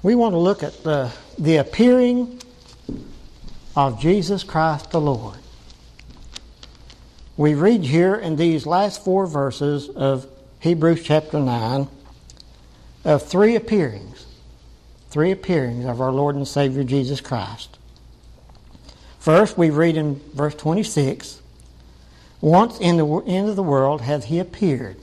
We want to look at the appearing of Jesus Christ the Lord. We read here in these last 4 verses of Hebrews chapter 9 of three appearings of our Lord and Savior Jesus Christ. First, we read in verse 26, "Once in the end of the world hath he appeared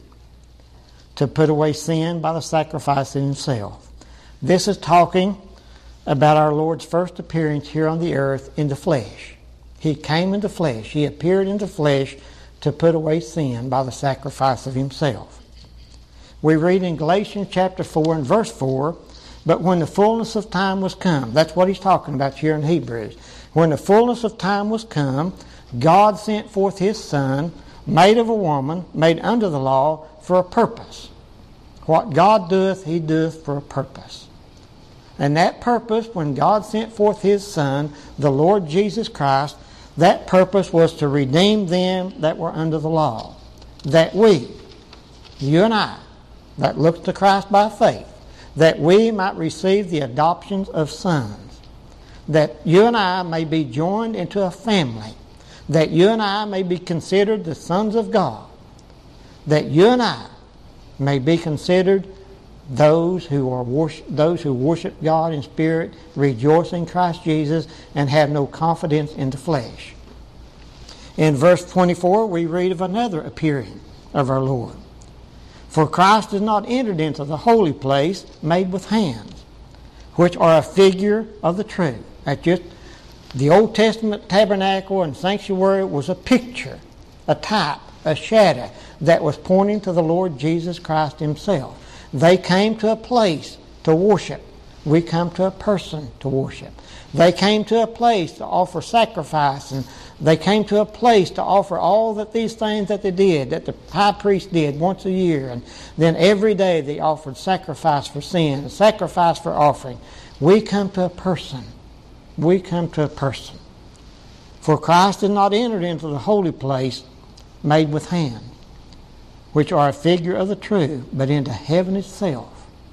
to put away sin by the sacrifice of himself." This is talking about our Lord's first appearance here on the earth in the flesh. He came in the flesh. He appeared in the flesh to put away sin by the sacrifice of himself. We read in Galatians chapter 4 and verse 4, "But when the fullness of time was come," that's what he's talking about here in Hebrews. "When the fullness of time was come, God sent forth his Son, made of a woman, made under the law, for a purpose." What God doeth, he doeth for a purpose. And that purpose, when God sent forth his Son, the Lord Jesus Christ, that purpose was to redeem them that were under the law. That we, you and I, that look to Christ by faith, that we might receive the adoptions of sons. That you and I may be joined into a family. That you and I may be considered the sons of God. That you and I may be considered those who worship God in spirit, rejoice in Christ Jesus, and have no confidence in the flesh. In verse 24, we read of another appearing of our Lord. "For Christ is not entered into the holy place made with hands, which are a figure of the true." That's just the Old Testament tabernacle and sanctuary was a picture, a type, a shadow that was pointing to the Lord Jesus Christ himself. They came to a place to worship. We come to a person to worship. They came to a place to offer sacrifice, and they came to a place to offer all that these things that they did, that the high priest did once a year, and then every day they offered sacrifice for sin, sacrifice for offering. We come to a person. We come to a person. "For Christ is not entered into the holy place made with hands, which are a figure of the true, but into heaven itself,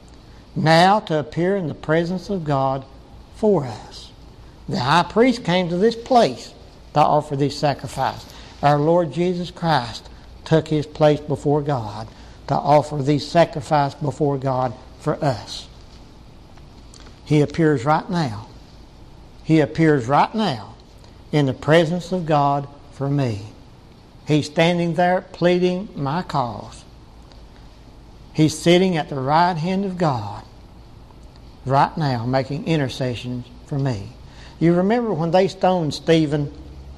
now to appear in the presence of God for us." The high priest came to this place to offer this sacrifice. Our Lord Jesus Christ took his place before God to offer these sacrifice before God for us. He appears right now. He appears right now in the presence of God for me. He's standing there pleading my cause. He's sitting at the right hand of God right now making intercessions for me. You remember when they stoned Stephen?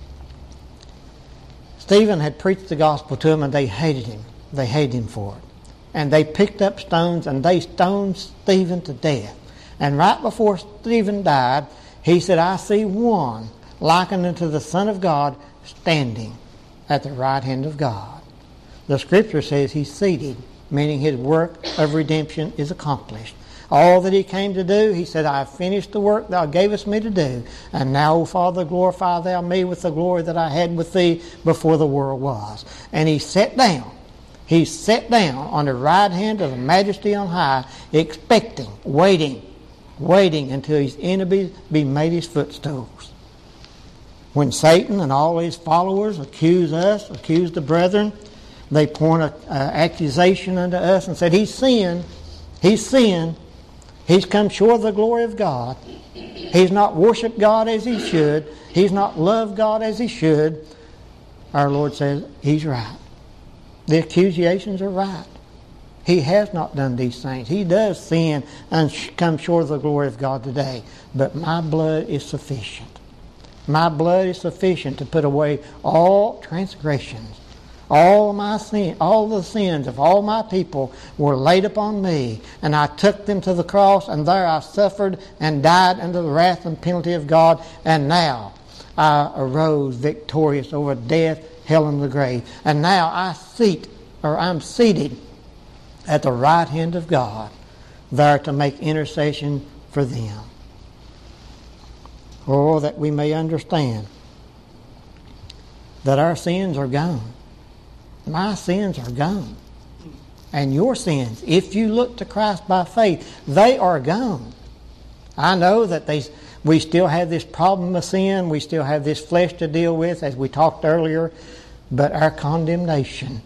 Stephen had preached the gospel to them and they hated him. They hated him for it. And they picked up stones and they stoned Stephen to death. And right before Stephen died, he said, "I see one likened unto the Son of God standing at the right hand of God." The Scripture says he's seated, meaning his work of redemption is accomplished. All that he came to do, he said, "I have finished the work thou gavest me to do. And now, O Father, glorify thou me with the glory that I had with thee before the world was." And he sat down. He sat down on the right hand of the Majesty on high, expecting, waiting until his enemies be made his footstools. When Satan and all his followers accuse the brethren, they point an accusation unto us and said, "He's sinned. He's come short of the glory of God. He's not worshiped God as he should. He's not loved God as he should." Our Lord says, he's right. The accusations are right. He has not done these things. He does sin and come short of the glory of God today. But my blood is sufficient. My blood is sufficient to put away all transgressions. All my sin, all the sins of all my people were laid upon me, and I took them to the cross, and there I suffered and died under the wrath and penalty of God, and now I arose victorious over death, hell, and the grave. And now I'm seated at the right hand of God, there to make intercession for them. Oh, that we may understand that our sins are gone. My sins are gone. And your sins, if you look to Christ by faith, they are gone. I know that we still have this problem of sin. We still have this flesh to deal with, as we talked earlier. But our condemnation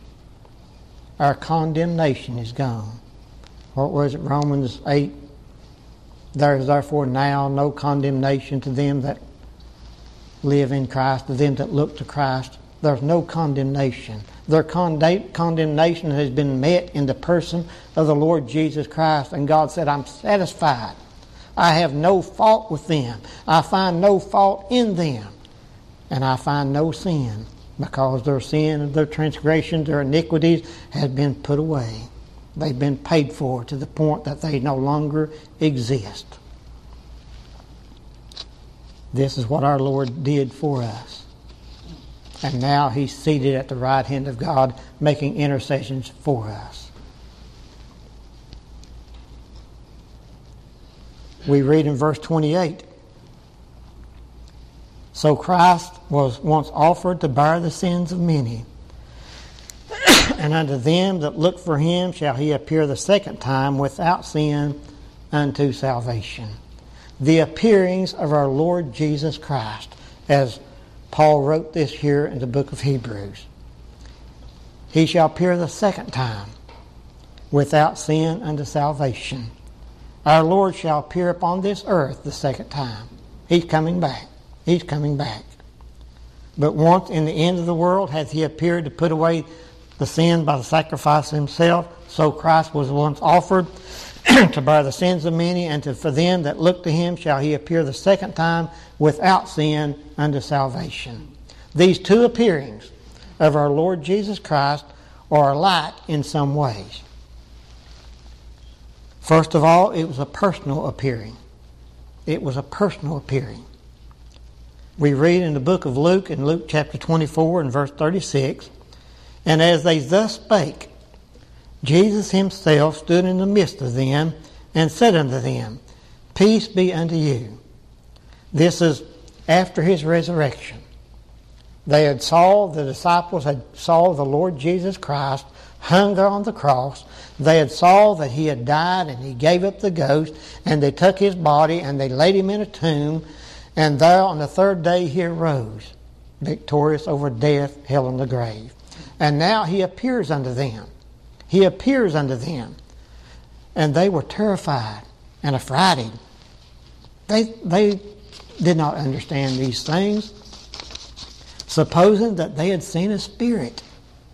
is gone. What was it, Romans 8? There is therefore now no condemnation to them that live in Christ, to them that look to Christ. There's no condemnation. Their condemnation has been met in the person of the Lord Jesus Christ. And God said, I'm satisfied. I have no fault with them. I find no fault in them. And I find no sin, because their sin and their transgressions, their iniquities have been put away. They've been paid for to the point that they no longer exist. This is what our Lord did for us. And now He's seated at the right hand of God, making intercessions for us. We read in verse 28, so Christ was once offered to bear the sins of many, and unto them that look for Him shall He appear the second time without sin unto salvation. The appearings of our Lord Jesus Christ, as Paul wrote this here in the book of Hebrews. He shall appear the second time without sin unto salvation. Our Lord shall appear upon this earth the second time. He's coming back. He's coming back. But once in the end of the world hath He appeared to put away the sin by the sacrifice of Himself. So Christ was once offered to bear the sins of many, and for them that look to Him shall He appear the second time without sin unto salvation. These two appearings of our Lord Jesus Christ are alike in some ways. First of all, it was a personal appearing. It was a personal appearing. We read in the book of Luke, in Luke chapter 24 and verse 36, and as they thus spake, Jesus Himself stood in the midst of them and said unto them, Peace be unto you. This is after His resurrection. The disciples had saw the Lord Jesus Christ hung there on the cross. They had saw that He had died and He gave up the ghost, and they took His body and they laid Him in a tomb, and there on the third day He arose, victorious over death, hell, and the grave. And now He appears unto them. He appears unto them. And they were terrified and affrighted. They did not understand these things, supposing that they had seen a spirit.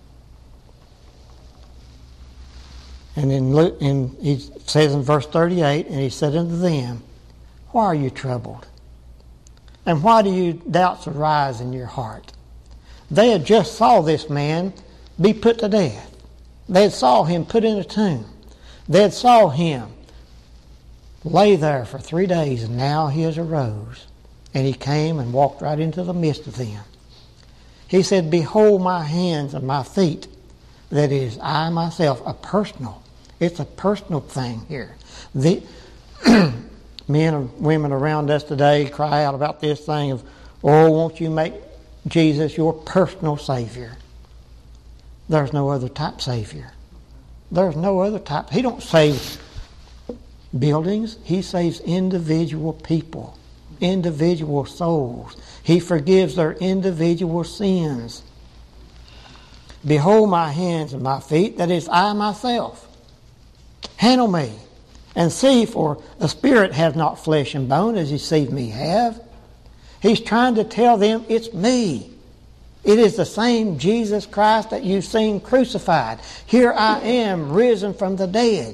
And He says in verse 38, and He said unto them, Why are you troubled? And why do you doubts arise in your heart? They had just saw this man be put to death. They had saw Him put in a tomb. They had saw Him lay there for 3 days, and now He has arose. And He came and walked right into the midst of them. He said, Behold my hands and my feet, that it is I myself. It's a personal thing here. The men and women around us today cry out about this thing of, oh, won't you make Jesus your personal Savior? There's no other type Savior. There's no other type. He don't save buildings. He saves individual people, individual souls. He forgives their individual sins. Behold my hands and my feet, that is I myself. Handle me and see, for a spirit hath not flesh and bone as ye see me have. He's trying to tell them it's me. It is the same Jesus Christ that you've seen crucified. Here I am, risen from the dead.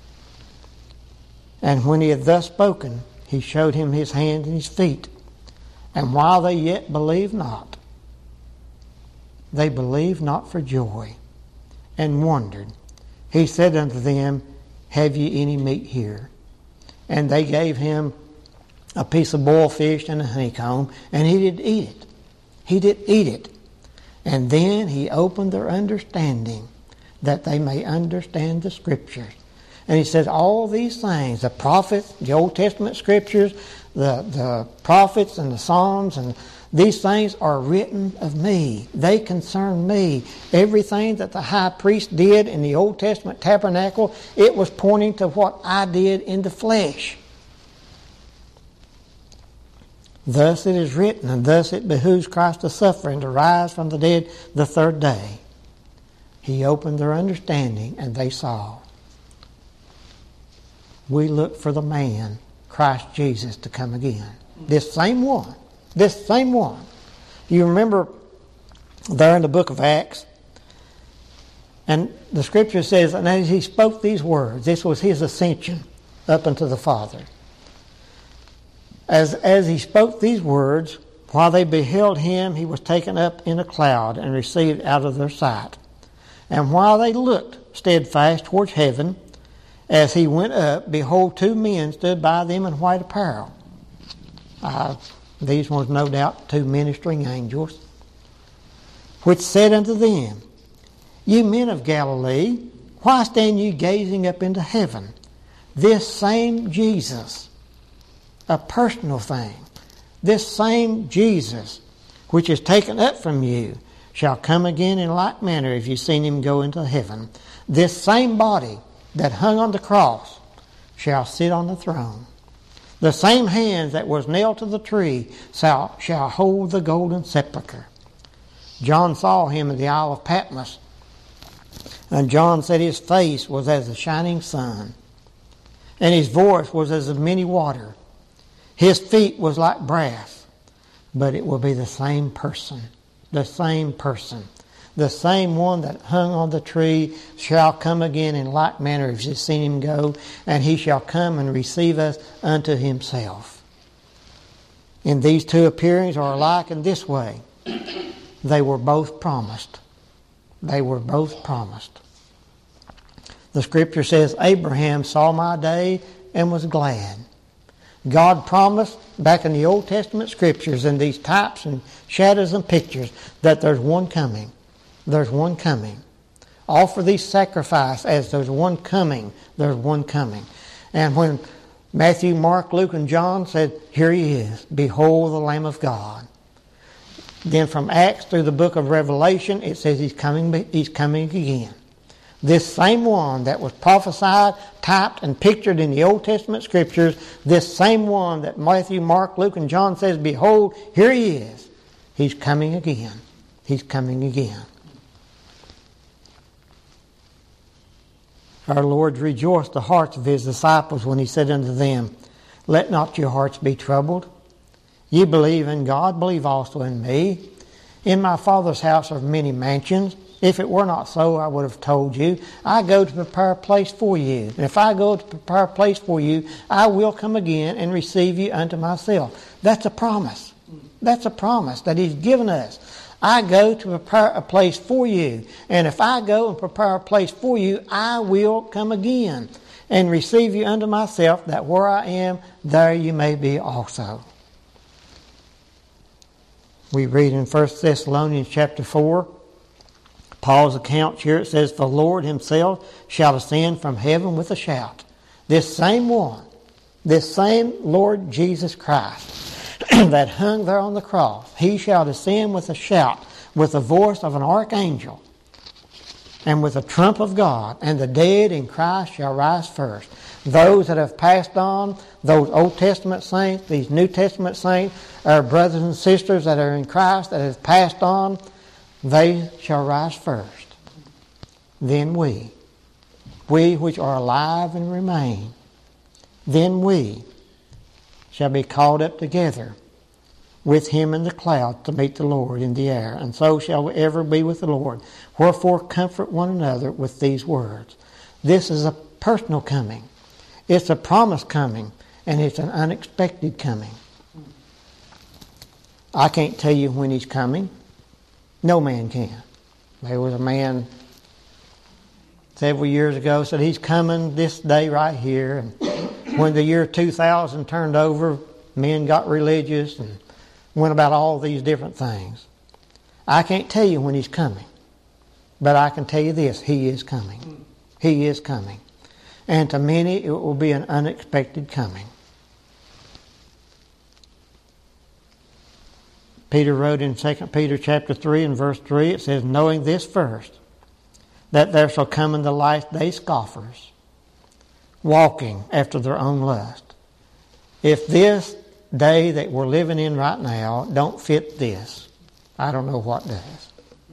And when He had thus spoken, He showed him His hands and His feet. And while they yet believed not, they believed not for joy, and wondered. He said unto them, Have ye any meat here? And they gave Him a piece of boiled fish and a honeycomb, and He did eat it. He did eat it. And then He opened their understanding, that they may understand the Scriptures. And He said, all these things, the prophets, the Old Testament Scriptures, the prophets and the Psalms, and these things are written of me. They concern me. Everything that the high priest did in the Old Testament tabernacle, it was pointing to what I did in the flesh. Thus it is written, and thus it behooves Christ to suffer and to rise from the dead the third day. He opened their understanding, and they saw. We look for the man, Christ Jesus, to come again. This same one. This same one. You remember there in the book of Acts, and the scripture says, and as he spoke these words, this was his ascension up unto the Father. As he spoke these words, while they beheld him, he was taken up in a cloud and received out of their sight. And while they looked steadfast towards heaven, as he went up, behold, two men stood by them in white apparel. These ones, no doubt, two ministering angels, which said unto them, Ye men of Galilee, why stand ye gazing up into heaven? This same Jesus, a personal thing, this same Jesus, which is taken up from you, shall come again in like manner if you've seen him go into heaven. This same body that hung on the cross shall sit on the throne. The same hands that was nailed to the tree shall hold the golden sepulchre. John saw him in the Isle of Patmos, and John said his face was as the shining sun, and his voice was as of many water. His feet was like brass, but it will be the same person. The same person. The same one that hung on the tree shall come again in like manner as you've seen him go, and he shall come and receive us unto himself. And these two appearings are alike in this way. They were both promised. They were both promised. The scripture says, Abraham saw my day and was glad. God promised back in the Old Testament scriptures in these types and shadows and pictures that there's one coming. There's one coming. Offer these sacrifice as there's one coming. There's one coming. And when Matthew, Mark, Luke, and John said, Here he is. Behold the Lamb of God. Then from Acts through the book of Revelation, it says he's coming again. This same one that was prophesied, typed, and pictured in the Old Testament scriptures, this same one that Matthew, Mark, Luke, and John says, Behold, here he is. He's coming again. He's coming again. Our Lord rejoiced the hearts of his disciples when he said unto them, Let not your hearts be troubled. Ye believe in God, believe also in me. In my Father's house are many mansions. If it were not so, I would have told you. I go to prepare a place for you. And if I go to prepare a place for you, I will come again and receive you unto myself. That's a promise. That's a promise that he's given us. I go to prepare a place for you. And if I go and prepare a place for you, I will come again and receive you unto myself, that where I am, there you may be also. We read in 1 Thessalonians chapter 4, Paul's account here, it says, The Lord himself shall descend from heaven with a shout. This same one, this same Lord Jesus Christ that hung there on the cross, he shall descend with a shout, with the voice of an archangel, and with a trump of God, and the dead in Christ shall rise first. Those that have passed on, those Old Testament saints, these New Testament saints, our brothers and sisters that are in Christ that have passed on, they shall rise first. Then we which are alive and remain, then we shall be called up together with him in the cloud to meet the Lord in the air, and so shall we ever be with the Lord. Wherefore comfort one another with these words. This is a personal coming. It's a promised coming, and it's an unexpected coming. I can't tell you when he's coming. No man can. There was a man several years ago said he's coming this day right here. And when the year 2000 turned over, men got religious and went about all these different things. I can't tell you when he's coming. But I can tell you this, he is coming. He is coming. And to many it will be an unexpected coming. Peter wrote in 2 Peter chapter 3 and verse 3, it says, Knowing this first, that there shall come in the last day scoffers, walking after their own lust. If this day that we're living in right now don't fit this, I don't know what does.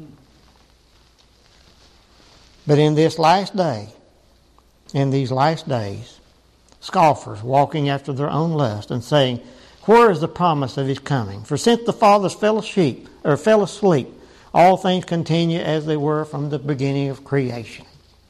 But in this last day, in these last days, scoffers walking after their own lust and saying, where is the promise of his coming? For since the fathers fell asleep, all things continue as they were from the beginning of creation.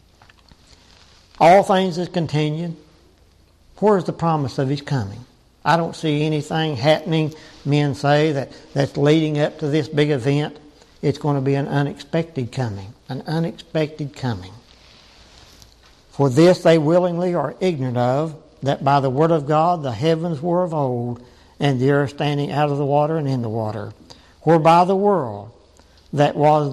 All things is continued. Where is the promise of his coming? I don't see anything happening, men say, that's leading up to this big event. It's going to be an unexpected coming. An unexpected coming. For this they willingly are ignorant of, that by the word of God the heavens were of old, and the earth standing out of the water and in the water, whereby the world that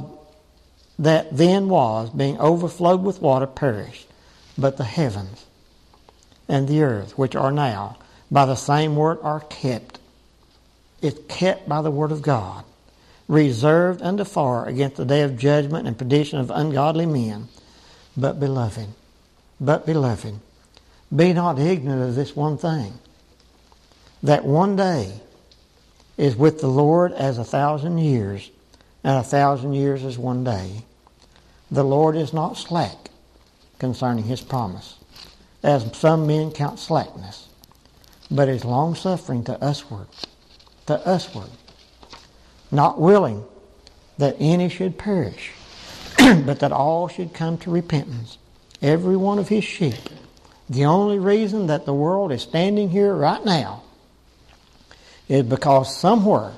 then was, being overflowed with water, perished. But the heavens and the earth, which are now, by the same word are kept. It's kept by the word of God, reserved unto fire against the day of judgment and perdition of ungodly men. But beloved, be not ignorant of this one thing, that one day is with the Lord as 1,000 years, and 1,000 years is one day. The Lord is not slack concerning his promise, as some men count slackness, but is longsuffering to usward, not willing that any should perish, but that all should come to repentance. Every one of his sheep. The only reason that the world is standing here right now is because somewhere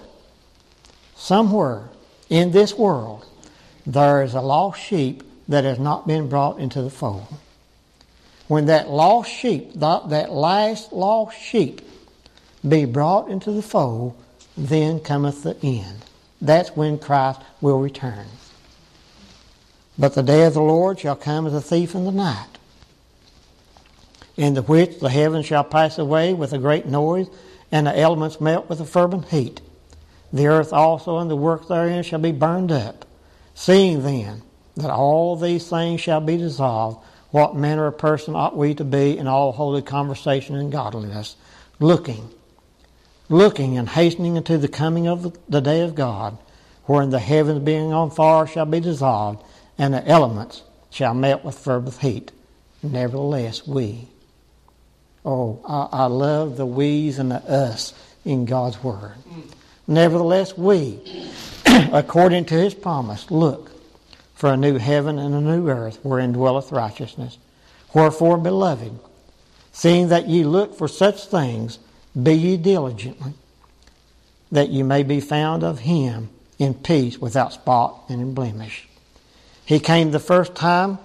in this world there is a lost sheep that has not been brought into the fold. When that lost sheep, that last lost sheep, be brought into the fold, then cometh the end. That's when Christ will return. But the day of the Lord shall come as a thief in the night, in the which the heavens shall pass away with a great noise, and the elements melt with a fervent heat. The earth also and the work therein shall be burned up. Seeing then that all these things shall be dissolved, what manner of person ought we to be in all holy conversation and godliness, looking and hastening unto the coming of the day of God, wherein the heavens being on fire shall be dissolved, and the elements shall melt with fervent heat. Nevertheless, we. Oh, I love the we's and the us in God's Word. Nevertheless, we, according to his promise, look for a new heaven and a new earth wherein dwelleth righteousness. Wherefore, beloved, seeing that ye look for such things, be ye diligently, that ye may be found of him in peace, without spot and in blemish. He came the first time,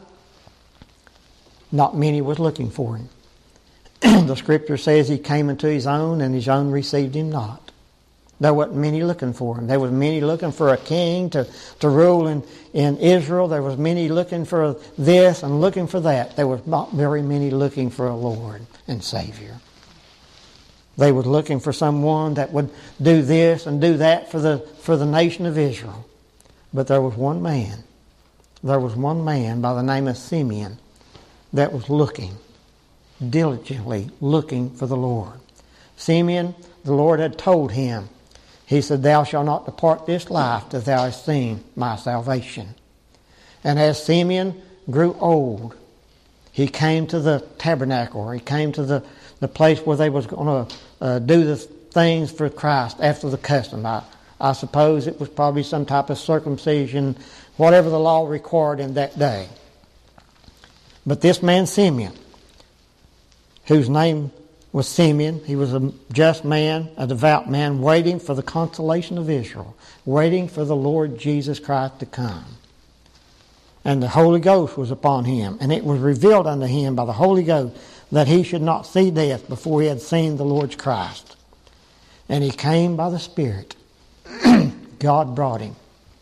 not many was looking for him. The Scripture says he came into his own, and his own received him not. There wasn't many looking for him. There was many looking for a king to rule in Israel. There was many looking for this and looking for that. There was not very many looking for a Lord and Savior. They were looking for someone that would do this and do that for the nation of Israel. But there was one man. There was one man by the name of Simeon that was looking, diligently looking for the Lord. Simeon, the Lord had told him, he said, thou shalt not depart this life till thou hast seen my salvation. And as Simeon grew old, he came to the tabernacle, or he came to the place where they was going to do the things for Christ after the custom. I suppose it was probably some type of circumcision, whatever the law required in that day. But this man Simeon, whose name was Simeon, he was a just man, a devout man, waiting for the consolation of Israel, waiting for the Lord Jesus Christ to come. And the Holy Ghost was upon him, and it was revealed unto him by the Holy Ghost that he should not see death before he had seen the Lord's Christ. And he came by the Spirit. God brought him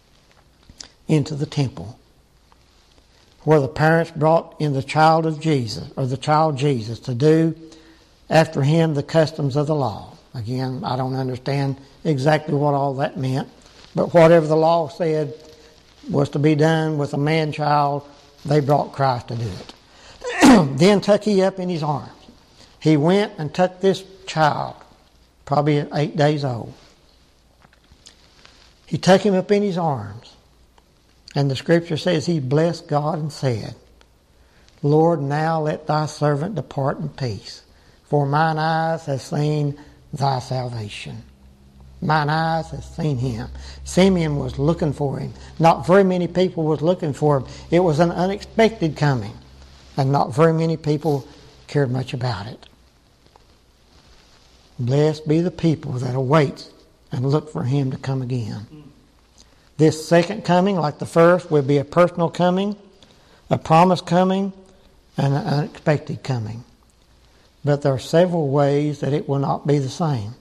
into the temple, where the parents brought in the child of Jesus, or the child Jesus, to do after him the customs of the law. Again, I don't understand exactly what all that meant, but whatever the law said was to be done with a man-child, they brought Christ to do it. Then took he up in his arms. He went and took this child, probably 8 days old. He took him up in his arms. And the scripture says he blessed God and said, Lord, now let thy servant depart in peace, for mine eyes have seen thy salvation. Mine eyes have seen him. Simeon was looking for him. Not very many people was looking for him. It was an unexpected coming, and not very many people cared much about it. Blessed be the people that await and look for him to come again. This second coming, like the first, will be a personal coming, a promised coming, and an unexpected coming. But there are several ways that it will not be the same.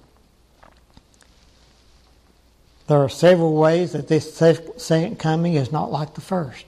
There are several ways that this second coming is not like the first.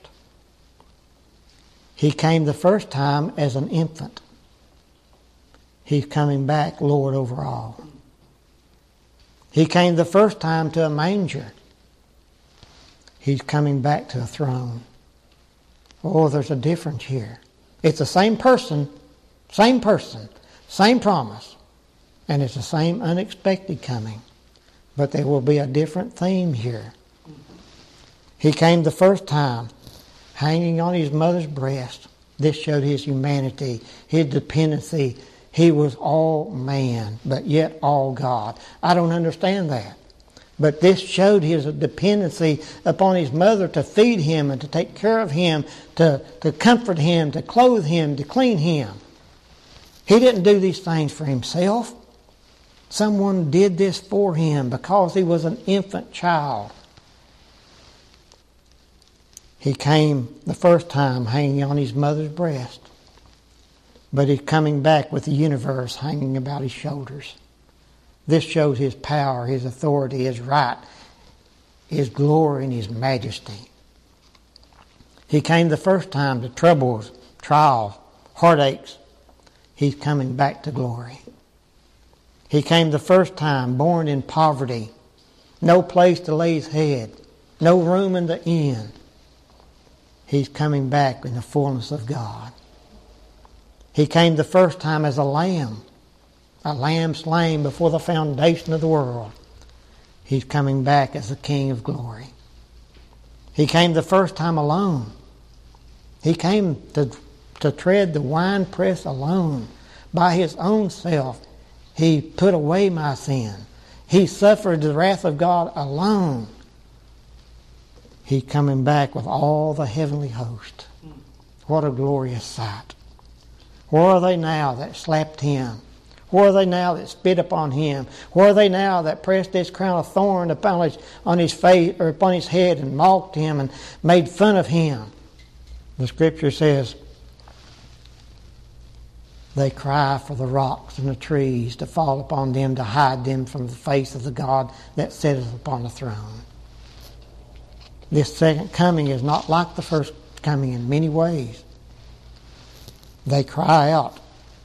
He came the first time as an infant. He's coming back Lord over all. He came the first time to a manger. He's coming back to a throne. Oh, there's a difference here. It's the same person, same promise, and it's the same unexpected coming. But there will be a different theme here. He came the first time hanging on his mother's breast. This showed his humanity, his dependency. He was all man, but yet all God. I don't understand that. But this showed his dependency upon his mother to feed him and to take care of him, to comfort him, to clothe him, to clean him. He didn't do these things for himself. Someone did this for him because he was an infant child. He came the first time hanging on his mother's breast. But he's coming back with the universe hanging about his shoulders. This shows his power, his authority, his right, his glory, and his majesty. He came the first time to troubles, trials, heartaches. He's coming back to glory. He came the first time born in poverty, no place to lay his head, no room in the inn. He's coming back in the fullness of God. He came the first time as a lamb slain before the foundation of the world. He's coming back as the King of glory. He came the first time alone. He came to tread the winepress alone. By his own self, he put away my sin. He suffered the wrath of God alone. He's coming back with all the heavenly host. What a glorious sight. Where are they now that slapped him? Where are they now that spit upon him? Where are they now that pressed this crown of thorn on his face or upon his head and mocked him and made fun of him? The scripture says, they cry for the rocks and the trees to fall upon them, to hide them from the face of the God that sitteth upon the throne. This second coming is not like the first coming in many ways. They cry out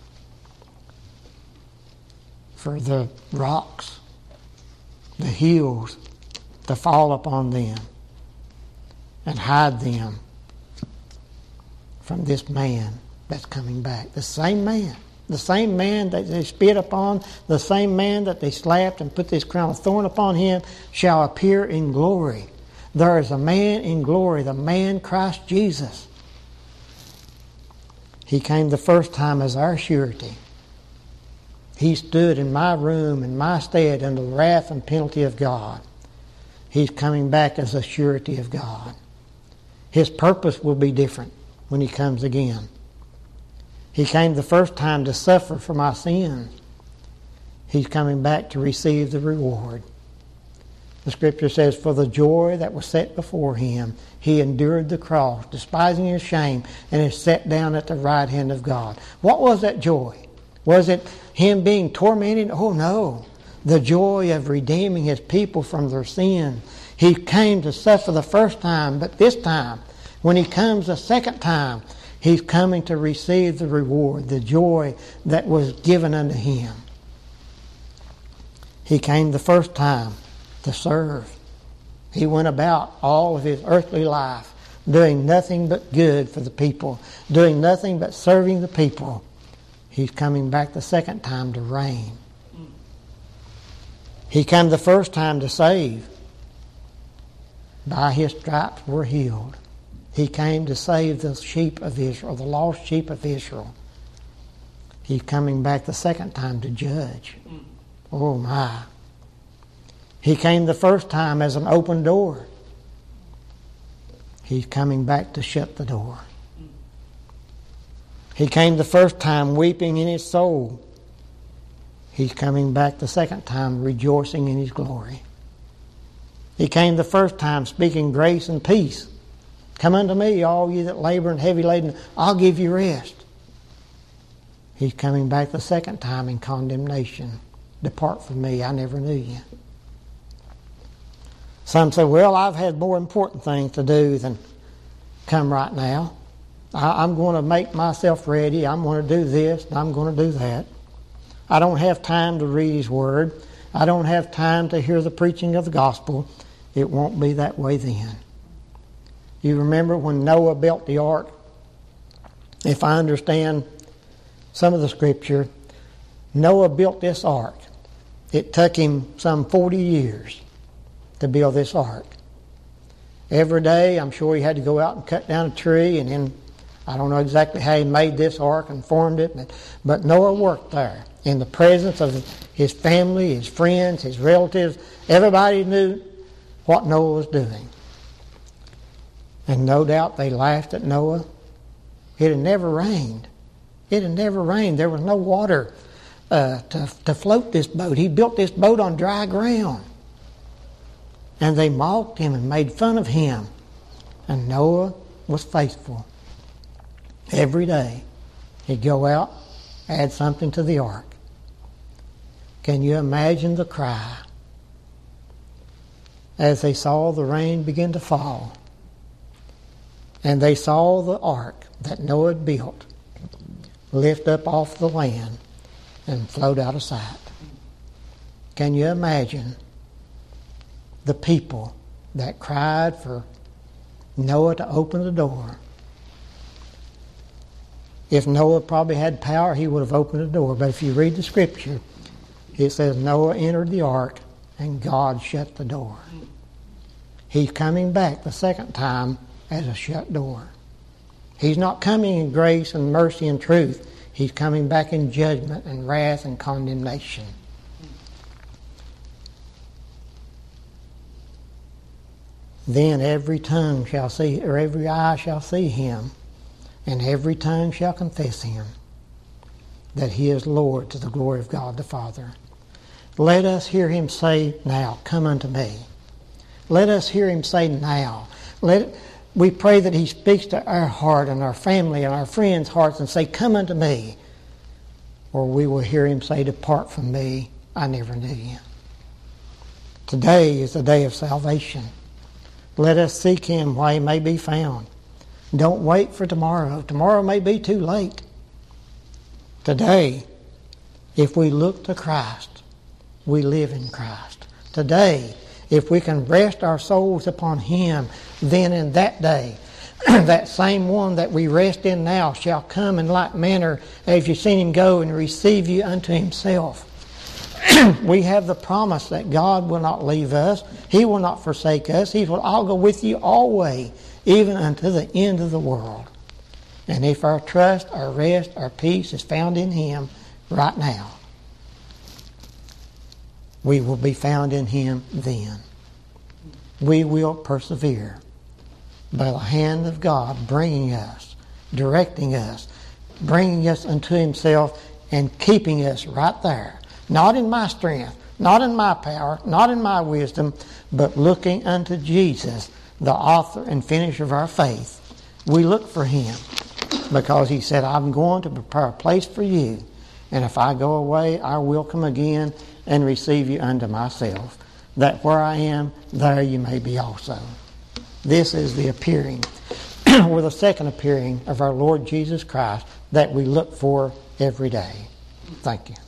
for the rocks, the hills to fall upon them and hide them from this man that's coming back. The same man that they spit upon, the same man that they slapped and put this crown of thorn upon him shall appear in glory. There is a man in glory, the man Christ Jesus. He came the first time as our surety. He stood in my room, in my stead, under the wrath and penalty of God. He's coming back as a surety of God. His purpose will be different when he comes again. He came the first time to suffer for my sins. He's coming back to receive the reward. The scripture says, for the joy that was set before him, he endured the cross, despising his shame, and is set down at the right hand of God. What was that joy? Was it him being tormented? Oh no. The joy of redeeming his people from their sin. He came to suffer the first time, but this time, when he comes the second time, he's coming to receive the reward, the joy that was given unto him. He came the first time to serve. He went about all of his earthly life doing nothing but good for the people, doing nothing but serving the people. He's coming back the second time to reign. He came the first time to save. By his stripes we're healed. He came to save the sheep of Israel, the lost sheep of Israel. He's coming back the second time to judge. Oh my. He came the first time as an open door. He's coming back to shut the door. He came the first time weeping in his soul. He's coming back the second time rejoicing in his glory. He came the first time speaking grace and peace. Come unto me, all ye that labor and heavy laden, I'll give you rest. He's coming back the second time in condemnation. Depart from me, I never knew you. Some say, well, I've had more important things to do than come right now. I'm going to make myself ready. I'm going to do this and I'm going to do that. I don't have time to read His Word. I don't have time to hear the preaching of the gospel. It won't be that way then. You remember when Noah built the ark? If I understand some of the scripture, Noah built this ark. It took him some 40 years to build this ark. Every day, I'm sure he had to go out and cut down a tree, and then I don't know exactly how he made this ark and formed it, but Noah worked there in the presence of his family, his friends, his relatives. Everybody knew what Noah was doing. And no doubt they laughed at Noah. It had never rained. It had never rained. There was no water to float this boat. He built this boat on dry ground. And they mocked him and made fun of him. And Noah was faithful. Every day he'd go out, add something to the ark. Can you imagine the cry as they saw the rain begin to fall and they saw the ark that Noah had built lift up off the land and float out of sight? Can you imagine the people that cried for Noah to open the door? If Noah probably had power, he would have opened the door. But if you read the scripture, it says Noah entered the ark and God shut the door. He's coming back the second time as a shut door. He's not coming in grace and mercy and truth. He's coming back in judgment and wrath and condemnation. Then every tongue shall see, or every eye shall see him, and every tongue shall confess him, that he is Lord, to the glory of God the Father. Let us hear him say now, come unto me. Let us hear him say now. We pray that he speaks to our heart and our family and our friends' hearts and say, come unto me. Or we will hear him say, depart from me, I never knew you. Today is the day of salvation. Let us seek him while he may be found. Don't wait for tomorrow. Tomorrow may be too late. Today, if we look to Christ, we live in Christ. Today, if we can rest our souls upon him, then in that day, that same one that we rest in now shall come in like manner as you've seen him go and receive you unto himself. We have the promise that God will not leave us. He will not forsake us. He will, I'll go with you always, even unto the end of the world. And if our trust, our rest, our peace is found in him right now, we will be found in him then. We will persevere by the hand of God bringing us, directing us, bringing us unto himself and keeping us right there. Not in my strength, not in my power, not in my wisdom, but looking unto Jesus, the author and finisher of our faith. We look for him because he said, I'm going to prepare a place for you. And if I go away, I will come again and receive you unto myself, that where I am, there you may be also. This is the appearing, or the second appearing of our Lord Jesus Christ that we look for every day. Thank you.